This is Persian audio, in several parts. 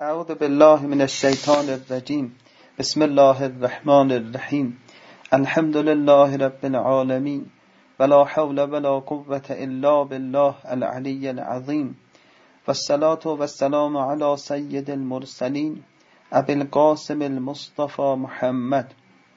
اعوذ بالله من الشیطان الرجیم. بسم الله الرحمن الرحیم. الحمد لله رب العالمین ولا حول ولا قوة الا بالله العلی العظیم. والصلاة والسلام على سید المرسلین ابی القاسم المصطفى محمد.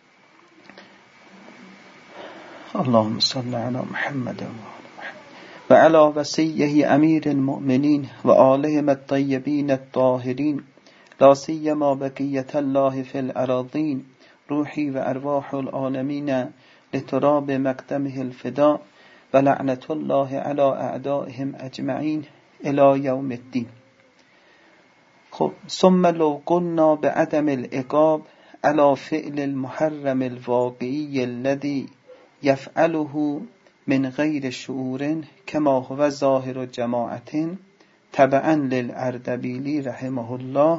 اللهم صل على محمد و علی وصیه امیر المؤمنین و آلهم الطیبین الطاهرین لا سیما بقیة الله فی الأراضین روحی و ارواح العالمین لتراب مقدمه الفداء و لعنت الله علی اعدائهم اجمعین الی یوم الدین. خب ثم لو قلنا بعدم العقاب على فعل المحرم الواقعی الذي يفعله من غیر شعور کما هو ظاهر جماعت تبعا للاردبیلی رحمه الله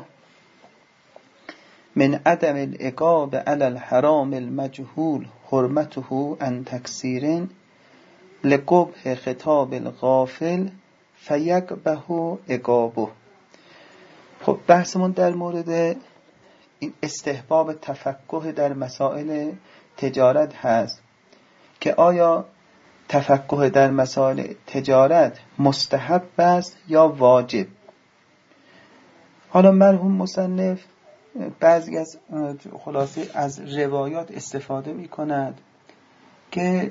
من عدم العقاب على الحرام المجهول حرمته عن تکثیر لقبح خطاب الغافل فیقبح عقابه. خب بحثمون در مورد این استحباب تفقه در مسائل تجارت هست که آیا تفقه در مسائل تجارت مستحب است یا واجب. حالا مرحوم مصنف بعضی از خلاصه از روایات استفاده می کند که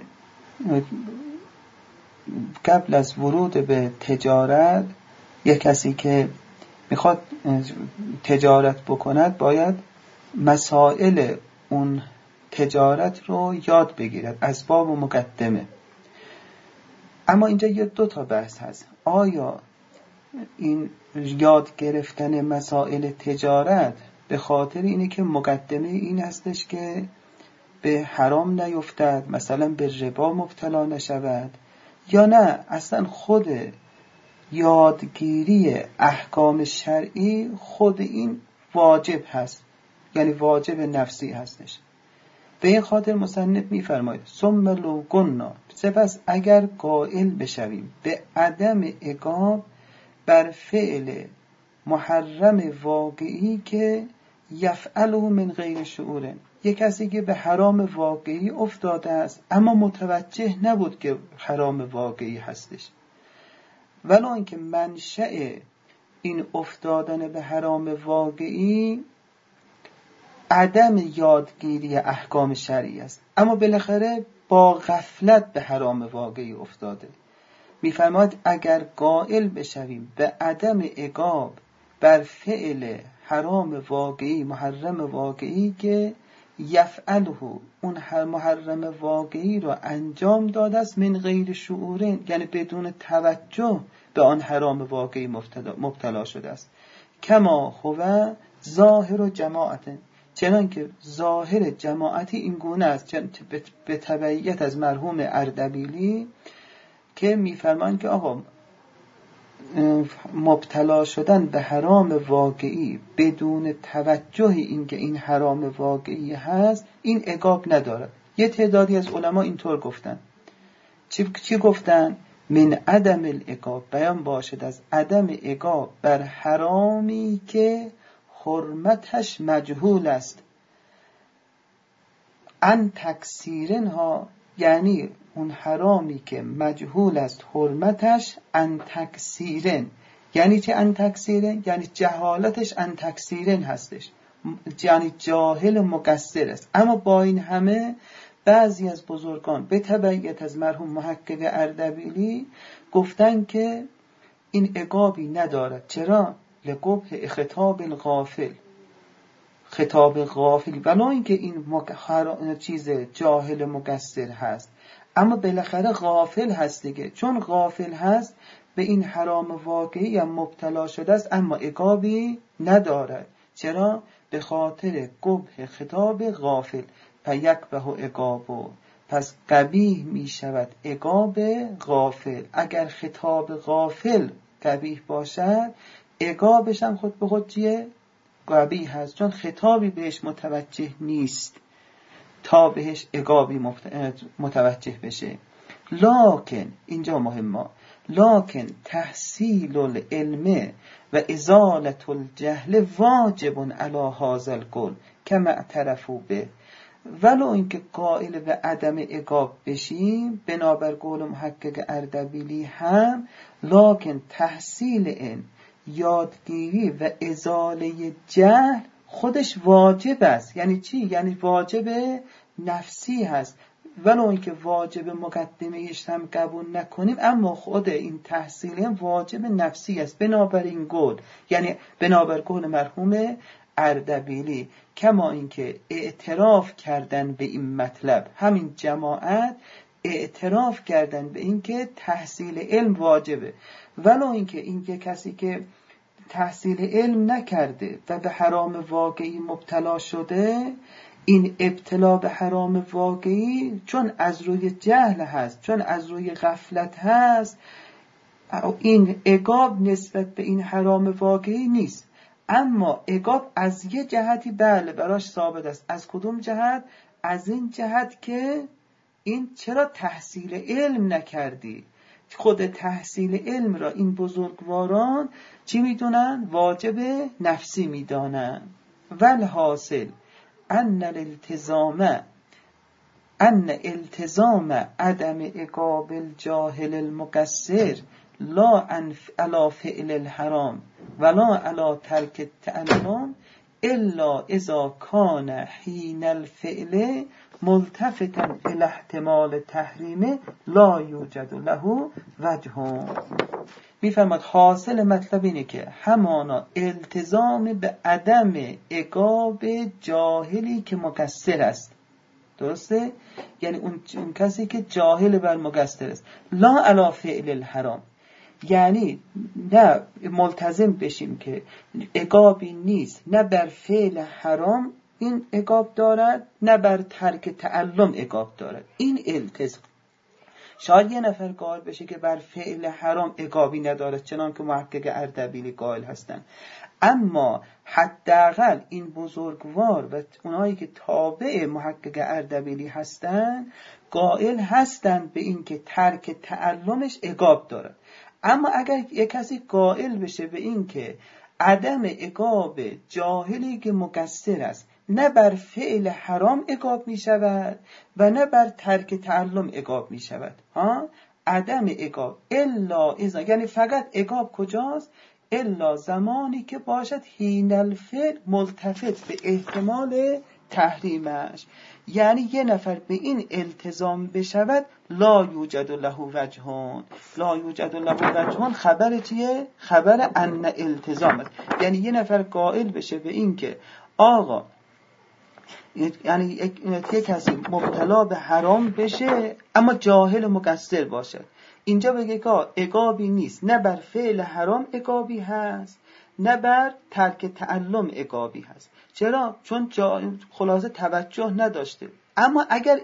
قبل از ورود به تجارت یک کسی که میخواد تجارت بکند باید مسائل اون تجارت رو یاد بگیرد، اسباب و مقدمه. اما اینجا یه دو تا بحث هست. آیا این یاد گرفتن مسائل تجارت به خاطر اینه که مقدمه این هستش که به حرام نیفتد، مثلا به ربا مبتلا نشود، یا نه اصلا خود یادگیری احکام شرعی خود این واجب هست، یعنی واجب نفسی هستش. به این خاطر مصنف می‌فرماید ثم لو قلنا، سپس اگر قائل بشویم به عدم عقاب بر فعل محرم واقعی که یفعله من غیر شعور، یک کسی که به حرام واقعی افتاده است اما متوجه نبود که حرام واقعی هستش، ولو اینکه منشأ این افتادن به حرام واقعی عدم یادگیری احکام شرعی است، اما بالاخره با غفلت به حرام واقعی افتاده. می‌فرماید اگر قائل بشویم به عدم عقاب بر فعل حرام واقعی، محرم واقعی که یفعله، اون محرم واقعی رو انجام داده است من غیر شعور، یعنی بدون توجه به آن حرام واقعی مبتلا شده است، کما هو ظاهر جماعت، چنان که ظاهر جماعتی این گونه است، به تبعیت از مرحوم اردبیلی که میفرمان که آقا مبتلا شدن به حرام واقعی بدون توجه اینکه این حرام واقعی هست این عقاب ندارد. یه تعدادی از علما اینطور گفتن. چی گفتن؟ من عدم العقاب، بیان باشد از عدم عقاب بر حرامی که حرمتش مجهول است، ان تکثیرن ها، یعنی اون حرامی که مجهول است حرمتش، ان تکثیرن یعنی چه؟ ان تکثیرن یعنی جهالتش ان تکثیرن هستش، یعنی جاهل مقصر است. اما با این همه بعضی از بزرگان به تبعیت از مرحوم محقق اردبیلی گفتن که این عقابی ندارد. چرا؟ لقبح خطاب الغافل، خطاب غافل، ولو اینکه این چیز جاهل مقصر هست اما بالاخره غافل هست دیگه. چون غافل هست به این حرام واقعی هم مبتلا شده است اما عقابی ندارد. چرا؟ به خاطر قبح خطاب غافل. فیقبح عقابه، پس قبیح می شود عقاب غافل. اگر خطاب غافل قبیح باشد عقابش هم خود به خود چیه؟ قبیح هست، چون خطابی بهش متوجه نیست تا بهش عقابی متوجه بشه. لکن اینجا مهمه، لکن تحصیل العلم و ازالت الجهل واجب علی هذا القول کما اعترفوا به. ولو اینکه قائل به عدم عقاب بشیم بنابر قول محقق اردبیلی هم، لکن تحصیل علم، یادگیری و ازاله جهل خودش واجب است. یعنی چی؟ یعنی واجب نفسی هست. ولو اینکه واجب مقدمه‌اش هم قبول نکنیم، اما خود این تحصیل هم واجب نفسی است بنابراین قول، یعنی بنابر قول مرحوم اردبیلی. کما اینکه اعتراف کردن به این مطلب، همین جماعت اعتراف کردن به اینکه تحصیل علم واجبه. ولو اینکه این کسی که تحصیل علم نکرده و به حرام واقعی مبتلا شده، این ابتلا به حرام واقعی چون از روی جهل هست، چون از روی غفلت هست، این عقاب نسبت به این حرام واقعی نیست. اما عقاب از یه جهتی بله براش ثابت است. از کدوم جهت؟ از این جهت که این چرا تحصیل علم نکردی. خود تحصیل علم را این بزرگواران چی میدونن؟ واجب نفسی میدانن. والحاصل ان التزام عدم عقاب الجاهل المقصر لا علی فعل الحرام ولا علی ترک التعلم الا اذا کان حین الفعل ملتفتا الى احتمال تحریم لا یوجد له وجه. میفرماد حاصل مطلب اینه که همانا التزام به عدم عقاب جاهلی که مقصر است. درسته؟ یعنی اون کسی که جاهل بر مقصر است. لا علی فعل الحرام، یعنی نه ملتزم بشیم که عقابی نیست، نه بر فعل حرام این عقاب دارد، نه بر ترک تعلم عقاب دارد. این التزام. شاید یه نفر قائل بشه که بر فعل حرام عقابی ندارد، چنان که محقق اردبیلی قائل هستند، اما حداقل این بزرگوار و اونایی که تابع محقق اردبیلی هستند قائل هستند به این که ترک تعلمش عقاب دارد. اما اگر یک کسی قائل بشه به این که عدم عقاب جاهلی که مقصر است نه بر فعل حرام عقاب می شود و نه بر ترک تعلم عقاب می شود، عدم عقاب الا اذا، یعنی فقط عقاب کجاست؟ الا زمانی که باشد حین الفعل ملتفت به احتمال تحریمش. یعنی یه نفر به این التزام بشود لا یوجد له وجهون. لا یوجد له وجهون خبر چیه؟ خبر ان التزام است. یعنی یه نفر قائل بشه به این که آقا، یعنی یک کسی مبتلا به حرام بشه اما جاهل مقصر باشه، اینجا بگه که عقابی نیست، نه بر فعل حرام عقابی هست نه بر ترک تعلم عقابی هست. چرا؟ چون خلاصه توجه نداشته. اما اگر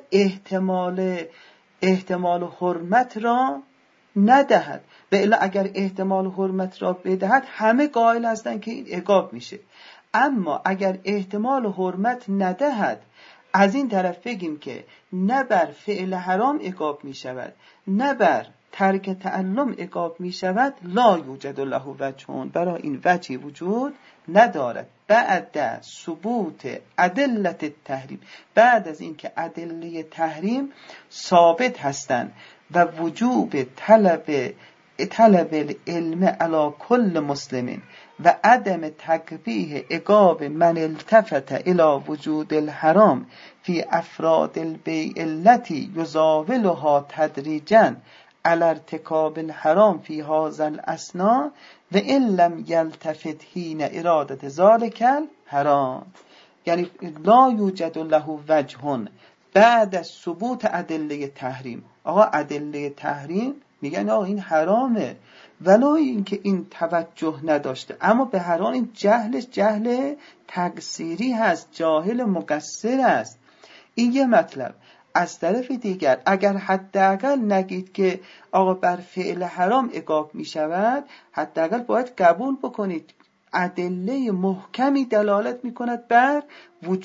احتمال حرمت را ندهد، به الا اگر احتمال حرمت را بدهد همه قائل هستن که این عقاب میشه. اما اگر احتمال حرمت ندهد، از این طرف بگیم که نه بر فعل حرام عقاب می شود نه بر ترک تعلم عقاب می شود، لا یوجد له وجهون، برای این وجهی وجود ندارد. بعد ثبوت ادلت التحریم، بعد از اینکه ادله تحریم ثابت هستند و وجوب طلب العلم علی کل مسلمین و عدم تقبیح عقاب من التفت الى وجود الحرام فی افراد البیع التي یزاولها تدریجا علی ارتکاب الحرام فی هذا الاثناء و ان لم یلتفت حین اراده ذلک الحرام. یعنی لا یوجد له وجهون بعد از ثبوت ادله تحریم. آقا ادله تحریم میگن آقا این حرامه، ولو اینکه این توجه نداشته، اما به هر حال این جهلش جهل تقصیری هست، جاهل مقصر است. این یه مطلب. از طرف دیگر اگر حداقل نگید که آقا بر فعل حرام عقاب می شود، حداقل باید قبول بکنید ادله محکمی دلالت می کند بر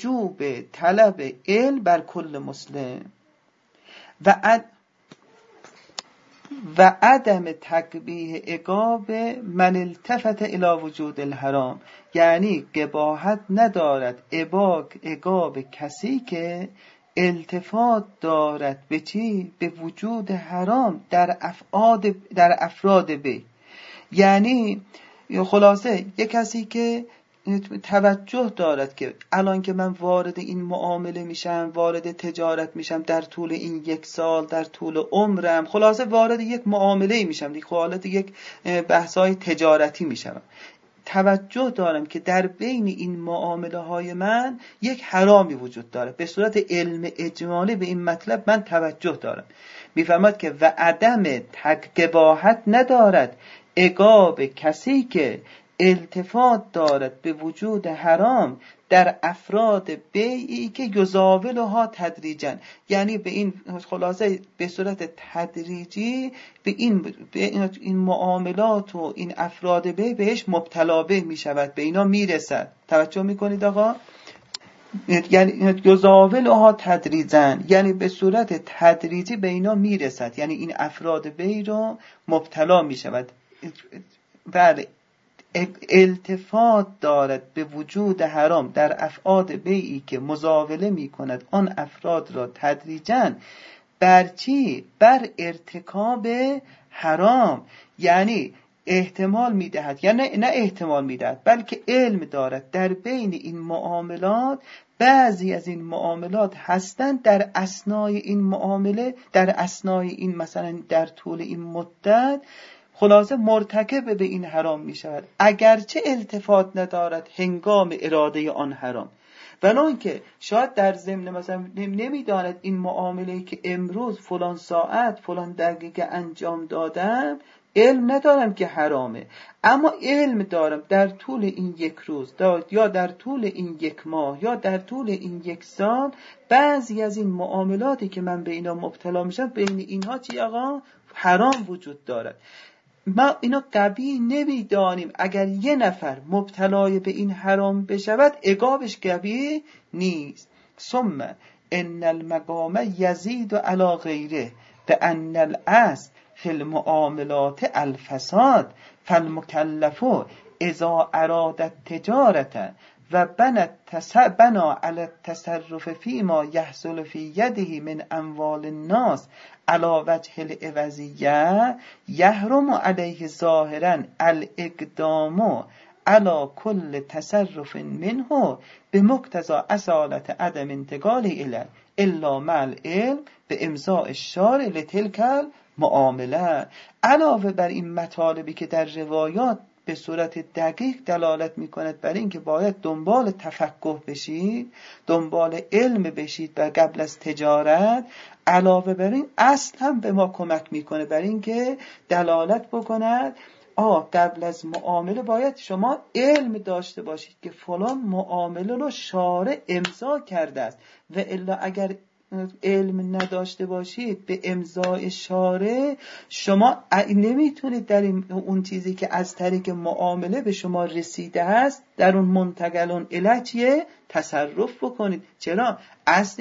وجوب طلب علم بر کل مسلم. و و عدم تقبیح عقاب من التفت الی وجود الحرام، یعنی قباحت ندارد عقاب کسی که التفات دارد به چی؟ به وجود حرام در افراد به. یعنی خلاصه یک کسی که توجه دارد که الان که من وارد این معامله میشم، وارد تجارت میشم، در طول این 1 سال، در طول عمرم، خلاصه وارد یک معامله میشم، وارد یک بحث‌های تجارتی میشم، توجه دارم که در بین این معامله های من یک حرامی وجود داره. به صورت علم اجمالی به این مطلب من توجه دارم. میفرماد که و عدم قباحت ندارد عقاب کسی که التفات دارد به وجود حرام در افراد بیعی که یزاولها تدریجا، یعنی به این خلاصه به صورت تدریجی به این معاملات و این افراد بیع بهش مبتلا به می شود، به اینا می رسد. توجه می کنید آقا؟ یعنی یزاولها تدریجا، یعنی به صورت تدریجی به اینا می رسد، یعنی این افراد بیع رو مبتلا می شود. بله، التفات دارد به وجود حرام در افعاد بیعی که مزاوله می کند آن افراد را تدریجاً بر چی؟ بر ارتکاب حرام. یعنی احتمال می دهد، یعنی نه احتمال می دهد، بلکه علم دارد در بین این معاملات بعضی از این معاملات هستند در اثنای این معامله، در اثنای این مثلا در طول این مدت خلاصه مرتکب به این حرام می شود، اگرچه التفات ندارد هنگام اراده آن حرام، ولان که شاید در ضمن مثلا نمیداند این معامله‌ای که امروز فلان ساعت فلان دقیقه انجام دادم علم ندارم که حرامه، اما علم دارم در طول این 1 روز یا در طول این 1 ماه یا در طول این 1 سال بعضی از این معاملاتی که من به اینا مبتلا میشم بین اینها چی آقا؟ حرام وجود دارد. ما اینا قبیح نمیدانیم. اگر یه نفر مبتلای به این حرام بشود عقابش قبیح نیست. ثم ان المقام یزید علی غیره بان الاصل فی المعاملات الفساد فالمکلف اذا اراد التجارة و بنا علی التصرف فيما يحصل في يده من اموال الناس علی وجه العوضیه یحرم علیه ظاهرا الاقدام علی کل تصرف منه به مقتضی اصالت عدم انتقاله الی الا مع العلم به امضاء الشارع لتلک المعامله. علاوه بر این مطالبی که در روایات به صورت دقیق دلالت می کند بر این که باید دنبال تفقه بشید، دنبال علم بشید و قبل از تجارت، علاوه بر این اصل هم به ما کمک میکنه بر این که دلالت بکند قبل از معامله باید شما علم داشته باشید که فلان معامله رو شارع امضا کرده است، و الا اگر علم نداشته باشید به امضای شارع شما نمیتونید در اون چیزی که از طریق معامله به شما رسیده است در اون منتقلون الیه تصرف بکنید. چرا؟ اصل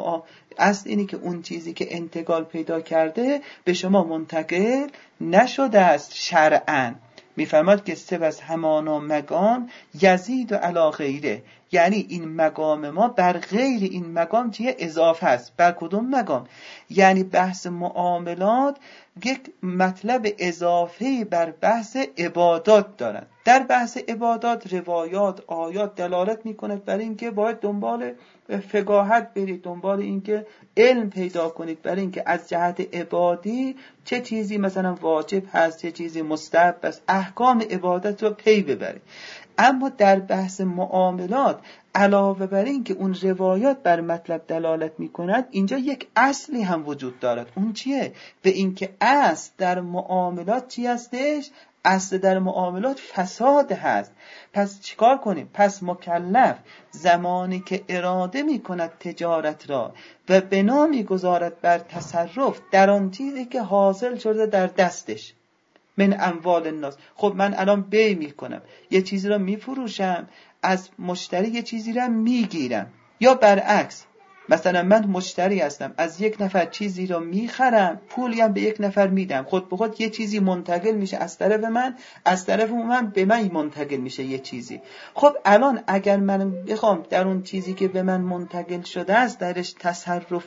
اینی که اون چیزی که انتقال پیدا کرده به شما منتقل نشده است شرعاً. میفهمد که سبز همانا مقام یزید و علی غیره، یعنی این مقام ما بر غیر این مقام چیه؟ اضافه است. بر کدوم مقام؟ یعنی بحث معاملات یک مطلب اضافی بر بحث عبادات دارد. در بحث عبادات روایات آیات دلالت میکند بر این که باید دنبال فقاهت برید، دنبال این که علم پیدا کنید بر این که از جهت عبادی چه چیزی مثلا واجب هست، چه چیزی مستحب است، احکام عبادت رو پی ببرید. اما در بحث معاملات علاوه بر این که اون روایات بر مطلب دلالت می کند، اینجا یک اصلی هم وجود دارد. اون چیه؟ به این که اصل در معاملات چی هستش؟ اصل در معاملات فساد هست. پس چیکار کنیم؟ پس مکلف زمانی که اراده می کند تجارت را و بنا می گذارد بر تصرف در آن چیزی که حاصل شده در دستش من اموال الناس. خب من الان بیع می کنم، یه چیزی را می فروشم، از مشتری یه چیزی را می گیرم، یا برعکس مثلا من مشتری هستم، از یک نفر چیزی رو میخرم، پولی هم به یک نفر میدم، خود به خود یه چیزی منتقل میشه از طرف من، از طرف من به من منتقل میشه یه چیزی. خب الان اگر من بخوام در اون چیزی که به من منتقل شده است درش تصرف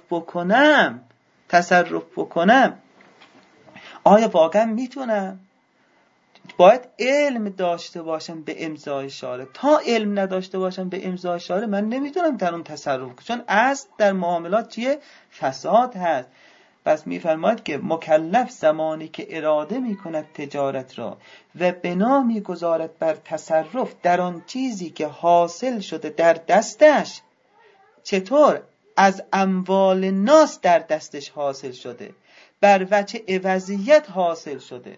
بکنم، آیا واقعا میتونم؟ باید علم داشته باشم به امضای شارع. تا علم نداشته باشم به امضای شارع من نمیتونم در اون تصرف کنم، چون اصل در معاملات چیه؟ فساد هست. پس میفرماید که مکلف زمانی که اراده میکند تجارت را و بنا میگذارد بر تصرف در آن چیزی که حاصل شده در دستش، چطور؟ از اموال ناس در دستش حاصل شده، بر وجه عوضیت حاصل شده،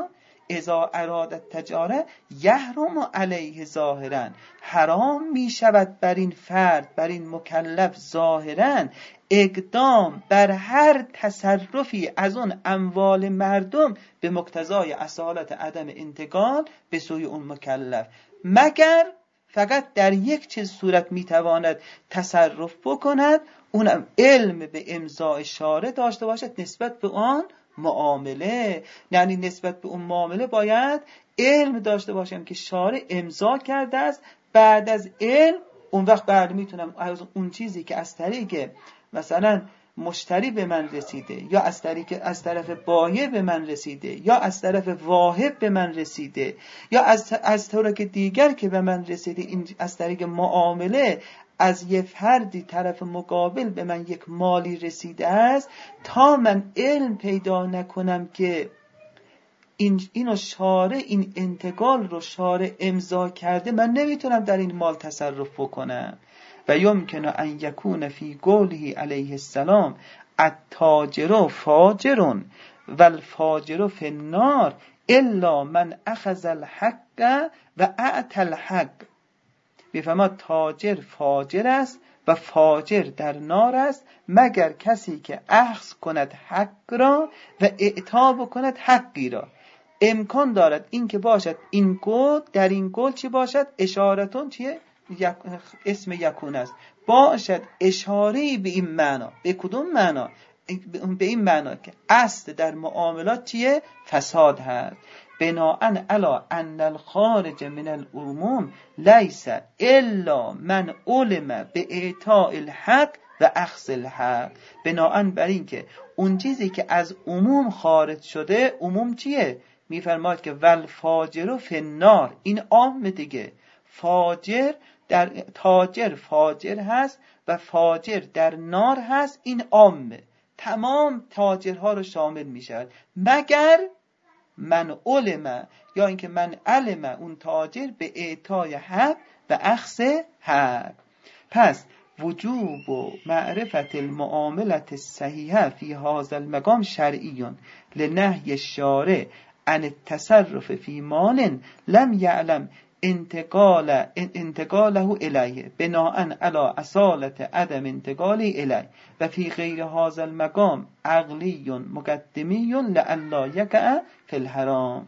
اذا ارادت تجاره یحرم علیه ظاهرا، حرام می شود بر این فرد، بر این مکلف ظاهرا اقدام بر هر تصرفی از اون اموال مردم به مقتضای اصالت عدم انتقال به سوی اون مکلف، مگر فقط در یک چیز صورت میتواند تصرف بکند، اونم علم به امضای شارع داشته باشد نسبت به آن معامله. یعنی نسبت به اون معامله باید علم داشته باشم که شارع امضا کرده است. بعد از علم اون وقت بعد میتونم از اون چیزی که از طریق مثلا مشتری به من رسیده، یا از طرف بایع به من رسیده، یا از طرف واهب به من رسیده، یا از طرق دیگر که به من رسیده، این از طریق معامله از یه فردی طرف مقابل به من یک مالی رسیده است، تا من علم پیدا نکنم که اینو شارع، این انتقال رو شارع امضا کرده، من نمیتونم در این مال تصرف بکنم. و یمکن ان یکون فی قوله علیه السلام التاجر فاجر و الفاجر فی النار الا من اخذ الحق و اعطى الحق. میفرماد تاجر فاجر است و فاجر در نار است مگر کسی که اخذ کند حق را و اعطا بکند حقی را. امکان دارد این که باشد این قول، در این قول چی باشد؟ اشارتون چیه؟ اسم یکون است، باشد اشاره به این معنا. به کدوم معنا؟ به این معنا که اصل در معاملات چیه؟ فساد هست. بناءً علی ان الخارج من العموم لیس الا من علم به اعطاء الحق و اخذ الحق. بناءً بر این که اون چیزی که از عموم خارج شده، عموم چیه؟ میفرماید که ول فاجر فی النار، این عام دیگه. فاجر در تاجر فاجر هست و فاجر در نار هست، این عامه، تمام تاجرها رو شامل می شود، مگر من علم، یا اینکه من علم اون تاجر به اعطای حق و اخذ حق. پس وجوب و معرفت المعاملت الصحیحه فی هذا المقام شرعی لنهی الشارع عن التصرف فی مال لم یعلم انتقاله الیه بناءً علی اصالت عدم انتقاله الیه و فی غیر هذا المقام عقلی مقدمی لئلا یقع فی الحرام.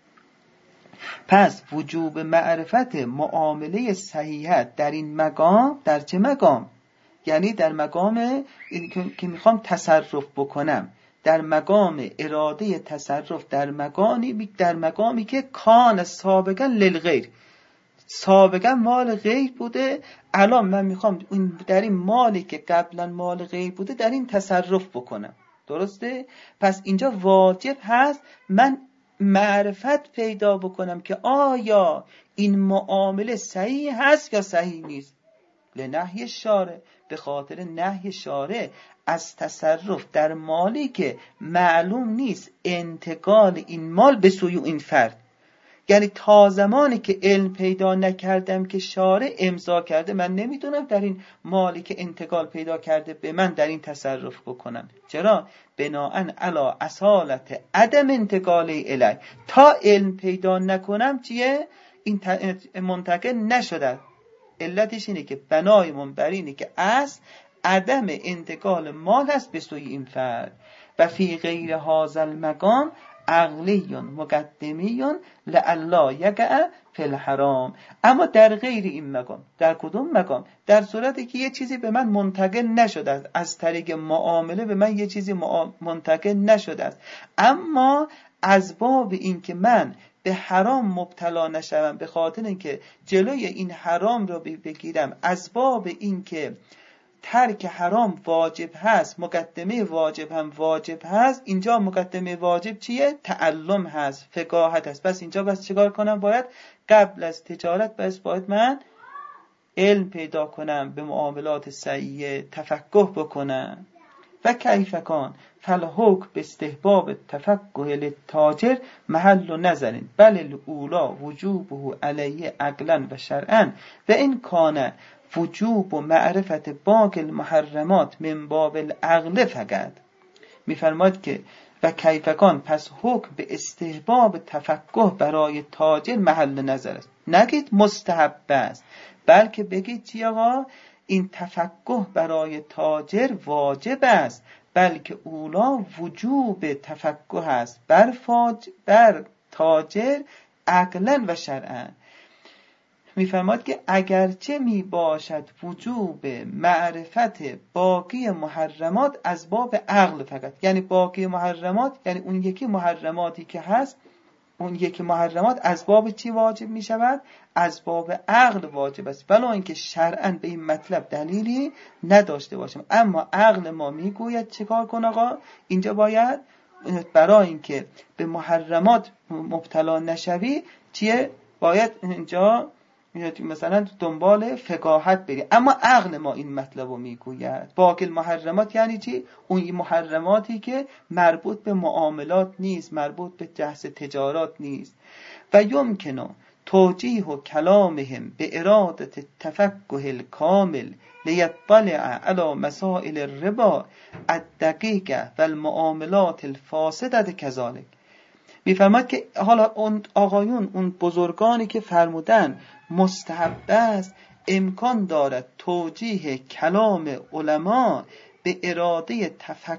پس وجوب معرفت معامله صحیحه در این مقام، در چه مقام؟ یعنی در مقام که میخوام تصرف بکنم، در مقام اراده تصرف، در مقامی که کان سابقا للغیر، سابقا مال غیر بوده، الان من میخوام در این مالی که قبلا مال غیر بوده در این تصرف بکنم. درسته؟ پس اینجا واجب هست من معرفت پیدا بکنم که آیا این معامله صحیح هست یا صحیح نیست. لنهی شارع، به خاطر نهی شارع از تصرف در مالی که معلوم نیست انتقال این مال به سوی این فرد. یعنی تا زمانی که علم پیدا نکردم که شارع امضا کرده، من نمیدونم در این مالی که انتقال پیدا کرده به من در این تصرف بکنم. چرا؟ بناءً علی اصالت عدم انتقال الی. تا علم پیدا نکنم چیه؟ این منتقل نشده. علتش اینه که بنایمون بر اینه که اصل عدم انتقال مال هست به سوی این فرد. و فی غیر هذا المقام عقلی مقدمی لعلا یقع فی الحرام. اما در غیر این مقام، در کدوم مقام؟ در صورتی که یه چیزی به من منتقل نشده است، از طریق معامله به من یه چیزی منتقل نشده است، اما از باب این که من به حرام مبتلا نشوم، به خاطر اینکه جلوی این حرام رو بگیرم، از باب این که ترک حرام واجب هست، مقدمه واجب هم واجب هست. اینجا مقدمه واجب چیه؟ تعلم هست، فقاهت هست. پس اینجا بس چیکار کنم؟ باید قبل از تجارت باید من علم پیدا کنم، به معاملات سعیه تفقه بکنم. و کیف کان فالحکم به استحباب تفقه للتاجر محل نظر بل الاولا وجوبه علیه عقلا و شرعا و این کان وجوب و معرفت باقی المحرمات من باب العقل فقط. میفرماید که و کیف کان، پس حکم به استحباب تفقه برای تاجر محل نظر است. نگید مستحب است، بلکه بگید چی آقا؟ این تفقه برای تاجر واجب است، بلکه اولا وجوب تفقه است بر تاجر عقلا و شرعا. میفرماد که اگرچه می باشد وجوب معرفت باقی محرمات از باب عقل فقط، یعنی باقی محرمات یعنی اون یکی محرماتی که هست، اون یکی محرمات از باب چی واجب می شود؟ از باب عقل واجب است، ولی اینکه شرعاً به این مطلب دلیلی نداشته باشیم. اما عقل ما می گوید چیکار کن آقا؟ اینجا باید برای اینکه به محرمات مبتلا نشوی چیه؟ باید اینجا مثلا دنبال فقاهت بری. اما عقل ما این مطلب رو میگوید. باقی محرمات یعنی چی؟ اون محرماتی که مربوط به معاملات نیست، مربوط به جهز تجارات نیست. و یمکنه توجیه کلامهم به ارادت تفقه الکامل لیطلع علی مسائل الربا الدقیقه و المعاملات الفاسده کذالک. میفرماد که حالا اون آقایون، اون بزرگانی که فرمودن مستحب است، امکان دارد توجیه کلام علما به اراده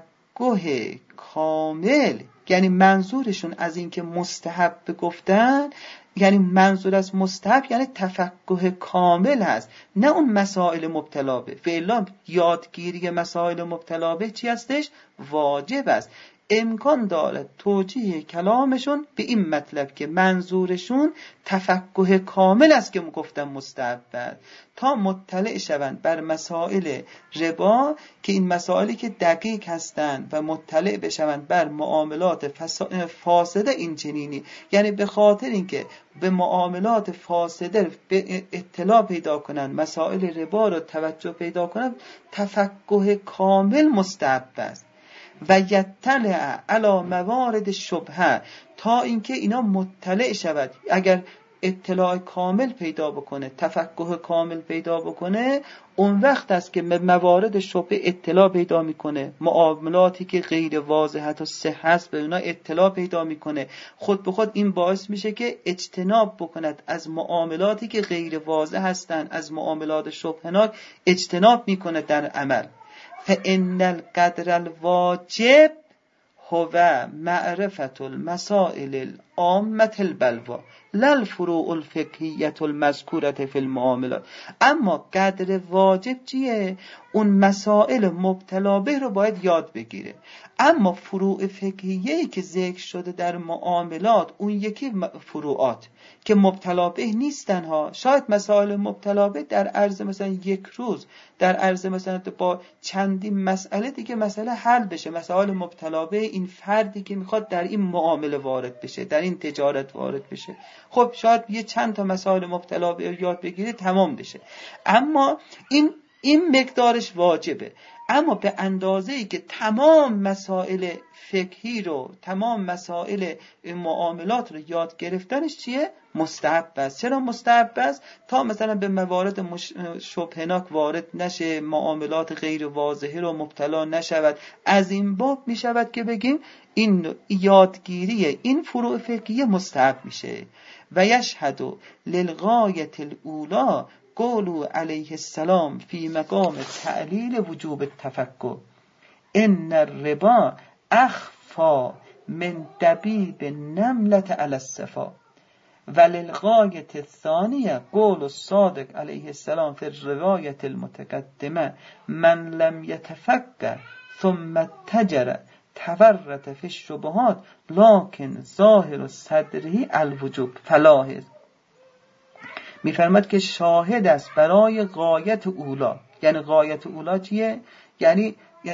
تفقه کامل، یعنی منظورشون از این که مستحب گفتن، یعنی منظور از مستحب یعنی تفقه کامل هست، نه اون مسائل مبتلا به. فعلا یادگیری مسائل مبتلا به چی هستش؟ واجب است. امکان دارد توجیه کلامشون به این مطلب که منظورشون تفقه کامل است که گفتم مستحب است، تا مطلع شوند بر مسائل ربا که این مسائلی که دقیق هستند و مطلع بشوند بر معاملات فاسده این چنینی. یعنی به خاطر اینکه به معاملات فاسده به اطلاع پیدا کنند، مسائل ربا رو توجه پیدا کنند، تفقه کامل مستحب است. و یطلع علی موارد شبهه، تا اینکه اینا مطلع شود. اگر اطلاع کامل پیدا بکنه، تفقه کامل پیدا بکنه، اون وقت است که به موارد شبهه اطلاع پیدا میکنه، معاملاتی که غیر واضحت و صحیح است به اونا اطلاع پیدا میکنه. خود به خود این باعث میشه که اجتناب بکند از معاملاتی که غیر واضح هستند، از معاملات شبهناک اجتناب میکنه در عمل. فإن القدر الواجب هو معرفت المسائل العامة البلوى لا الفروع الفقهیة المذکورة فی المعاملات. اما قدر واجب چیه؟ اون مسائل مبتلا به رو باید یاد بگیره. اما فروع فقهیه‌ای که ذکر شده در معاملات، اون یکی فروعات که مبتلا به نیستن ها. شاید مسائل مبتلا به در عرض مثلا یک روز، در عرض مثلا با چندین مسئله دیگه مسئله حل بشه. مسائل مبتلا به این فردی که میخواد در این معامله وارد بشه، در این تجارت وارد بشه، خب شاید یه چند تا مسائل مبتلا به یاد بگیره تمام بشه. اما این مقدارش واجبه. اما به اندازه‌ای که تمام مسائل فقهی رو، تمام مسائل معاملات رو یاد گرفتنش چیه؟ مستحب است. چرا مستحب است؟ تا مثلا به موارد شبهناک وارد نشه، معاملات غیر واضحه رو مبتلا نشود. از این باب می شود که بگیم این یادگیری این فروع فقهی مستحب میشه. و یشهد للغایة الاولی قولوا علیه السلام فی مقام تعلیل وجوب التفقه ان الربا اخفى من دبیب نملة علی الصفا وللغایة الثانیه قول الصادق علیه السلام فی الروایة المتقدمه من لم یتفکر ثم اتجر تورط فی الشبهات لکن ظاهر صدره الوجوب. فلاحظ میفرماد که شاهد است برای غایت اولا. یعنی غایت اولا چیه؟ یعنی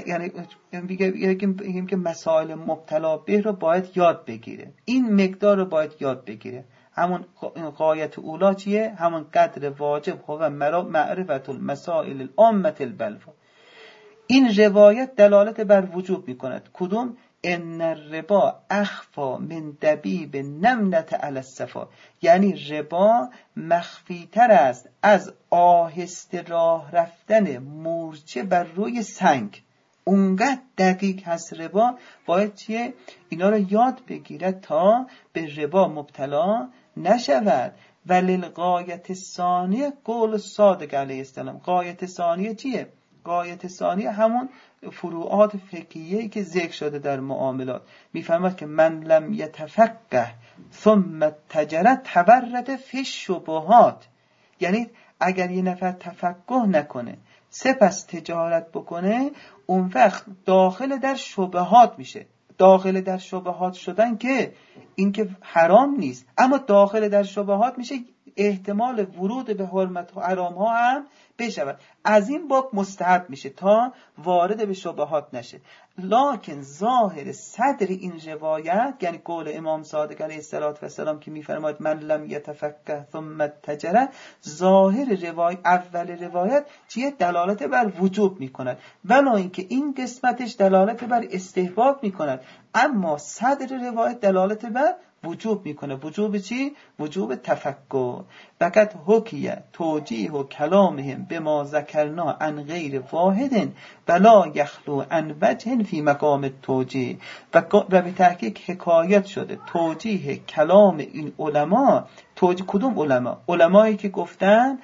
بگیم که مسائل مبتلا به رو باید یاد بگیره، این مقدار رو باید یاد بگیره. همون غایت اولا چیه؟ همون قدر واجب هو معرفت المسائل العامة البلوى. این روایت دلالت بر وجوب میکند. کدوم؟ ان الربا اخفا من دبیب نملة علی الصفا، یعنی ربا مخفی تر است از آهسته راه رفتن مورچه بر روی سنگ. اونقدر دقیق هست ربا. باید چیه؟ اینا رو یاد بگیرد تا به ربا مبتلا نشود. وللغایت ثانیه قول صادق علیه السلام. غایت ثانیه چیه؟ غایت ثانیه همون فروعات فقهیه‌ای که ذکر شده در معاملات. میفهمد که من لم یتفقه ثم تجرد تورط فی الشبهات، یعنی اگر یه نفر تفقه نکنه سپس تجارت بکنه، اون وقت داخل در شبهات میشه. داخل در شبهات شدن که این که حرام نیست، اما داخل در شبهات میشه احتمال ورود به حرمت و حرام ها هم بشود. از این باب مستحب میشه تا وارد به شبهات نشه. لکن ظاهر صدر این روایت، یعنی قول امام صادق علیه السلام که میفرماید من لم یتفقه ثم اتجر، ظاهر روایت اول روایت چیه؟ دلالت بر وجوب میکند، ولی اینکه این قسمتش دلالت بر استحباب میکند، اما صدر روایت دلالت بر وجوب میکنه. وجوب چی؟ وجوب تفکر. فقط حکیه توجیه و کلامهم بما ذکرنا عن غیر واحد بلا یخلو عن وجه فی مقام توجیه. و به تحقیق حکایت شده توجیه کلام این علما. کدوم علما؟ علمایی که گفتن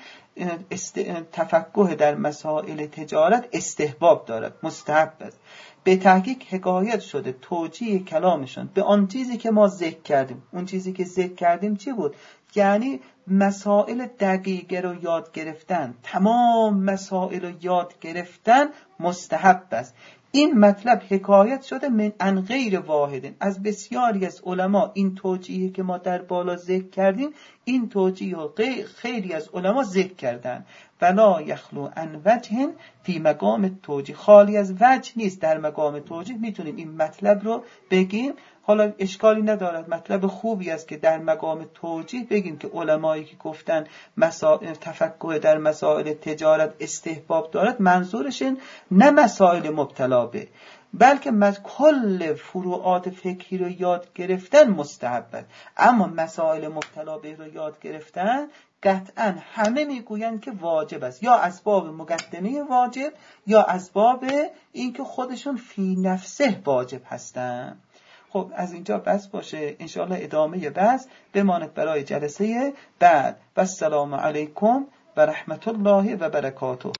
تفقه در مسائل تجارت استحباب دارد، مستحب است. به تحقیق حکایت شده توجیه کلامشون به آن چیزی که ما ذکر کردیم. اون چیزی که ذکر کردیم چی بود؟ یعنی مسائل دقیقه رو یاد گرفتن، تمام مسائل رو یاد گرفتن مستحب است. این مطلب حکایت شده من عن غیر واحد، از بسیاری از علما. این توجیهی که ما در بالا ذکر کردیم، این توجیه خیلی از علما ذکر کردن. ولا یخلو عن وجه فی مقام توجیه، خالی از وجه نیست در مقام توجیه. میتونیم این مطلب رو بگیم، حالا اشکالی ندارد، مطلب خوبی است که در مقام توجیه بگیم که علمایی که گفتن تفقه در مسائل تجارت استحباب دارد، منظورشون نه مسائل مبتلا به، بلکه کل فروعات فقهی رو یاد گرفتن مستحب، اما مسائل مبتلا به رو یاد گرفتن قطعا همه میگویند که واجب است، یا از باب مقدمه واجب یا از باب اینکه خودشون فی نفسه واجب هستن. خب از اینجا بس باشه، انشاءالله ادامه بحث بماند برای جلسه بعد. و السلام علیکم و رحمت الله و برکاته.